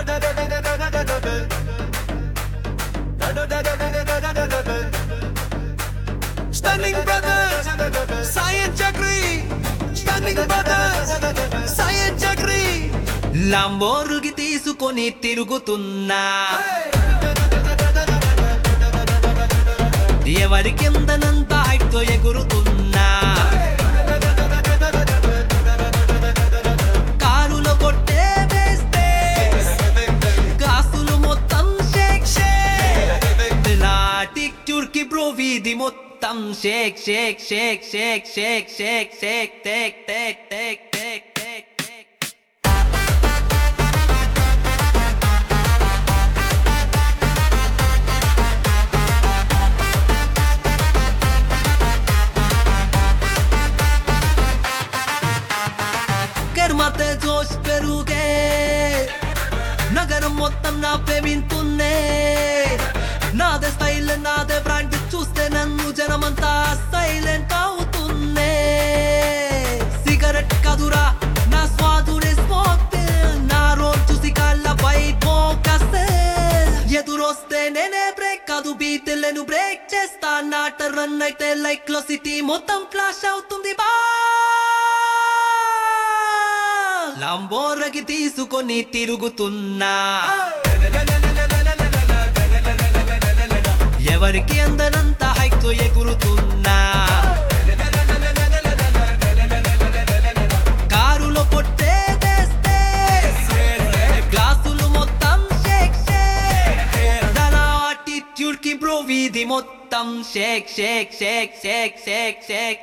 Stunning brothers, Science Chakri. Stunning brothers, Science Chakri. లంబోర్గి తీసుకొని తిరుగుతున్నా ఎవరి కిందనంత హైట్తో ఎగురుతున్నా కారులో కొట్టే వేస్తే గ్లాసులు మొత్తం షేక్ షేక్ లాటిట్యూడ్ కి బ్రో వీధి మొత్తం shake shake shake shake shake shake shake take take take take take మతే జోష్ పెరుగే నగరం మొత్తం నా ప్రేమింతున్నే నాదే స్టైల్ నాదే బ్రాండ్ చూస్తే నన్ను జనమంతా సైలెంట్ అవుతున్నే సిగరెట్ కదురా నా స్వాదునే స్మోక్ నా రోడ్ చూసి కాళ్ళపై ఫోకస్ ఎదురొస్తే నేనే బ్రేక్ కాదు బీట్ లేను బ్రేక్ చేస్తా నాట రన్ అయితే లైక్ లో సిటీ మొత్తం ఫ్లాష్ అవుతుంది బా లంబోర్గి తీసుకొని తిరుగుతున్నా ఎవరికి అందనంత హైట్తో ఎగురుతున్నా కారులో కొట్టే వేస్తే గ్లాసులు మొత్తం షేక్ షేక్ నా ఆటిట్యూడ్ కి బ్రో వీధి మొత్తం shake shake shake shake shake shake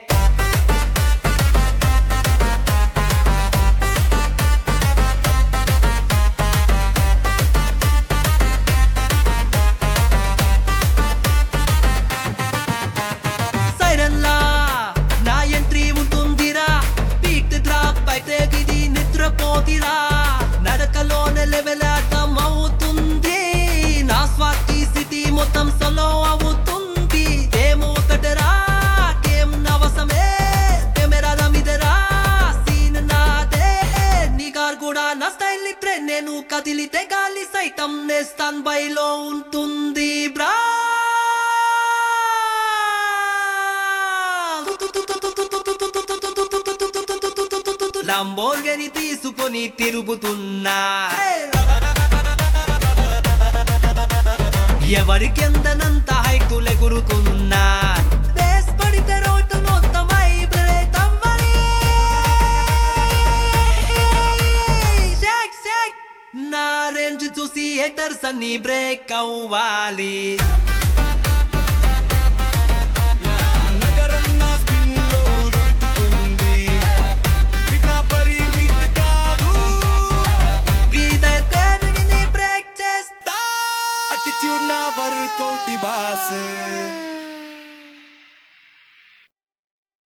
నడకలోనే లెవెల్ అర్థమవుతుంది నా స్వాతి సిటీ మొత్తం సలో అవుతుంది ఏమవుతడరా కేం నవసమే కెమెరాల మీదరా సీన్ నాదే నిగార్ కూడా నా స్టైల్ ఇట్రే నేను కదిలితే గాలి సైతం నేస్తాన్ బైలో ఉంటుంది బ్రా లంబోర్గిని తీసుకొని తిరుగుతున్నా ఎవరికి ఎందనంత హైట్ ఎగురుతున్నా రేస్ పడితే రోడ్డు మొత్తం వైబ్రేట్ అవ్వాలి షేక్ షేక్ నా రేంజ్ చూసి హేటర్స్ అన్ని బ్రేక్ అవ్వాలి Attitude na varkoti baase